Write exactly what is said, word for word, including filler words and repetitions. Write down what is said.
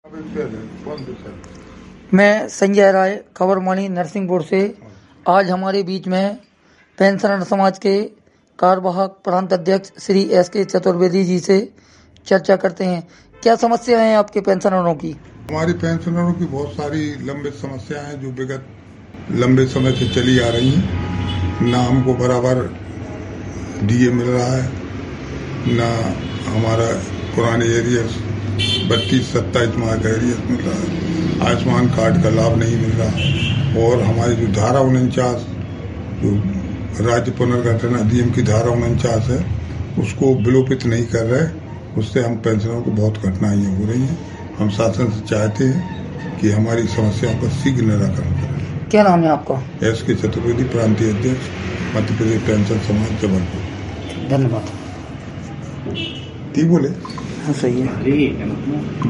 मैं संजय राय, खबरवाणी नरसिंहपुर से। आज हमारे बीच में पेंशनर समाज के कार्यवाहक प्रांत अध्यक्ष श्री एस के चतुर्वेदी जी से चर्चा करते हैं। क्या समस्या है आपके पेंशनरों की? हमारी पेंशनरों की बहुत सारी लंबी समस्याएं हैं जो विगत लंबे समय से चली आ रही हैं। ना हमको बराबर डीए मिल रहा है, ना हमारा पुराने एरियर्स बत्तीस सत्ताईस माह का एरियर्स मिल रहा है, आयुष्मान कार्ड का लाभ नहीं मिल रहा, और हमारी जो धारा उनचास जो राज्य पुनर्गठन अधिनियम की धारा उनचास है उसको विलोपित नहीं कर रहे। उससे हम पेंशनरों को बहुत कठिनाइयां हो रही हैं। हम शासन से चाहते हैं कि हमारी समस्याओं का शीघ्र निराकरण करें। क्या नाम है आपका? एस के चतुर्वेदी, प्रांतीय अध्यक्ष, मध्य प्रदेश पेंशन समाज, जबलपुर। धन्यवाद। ठीक बोले? हाँ, सही है।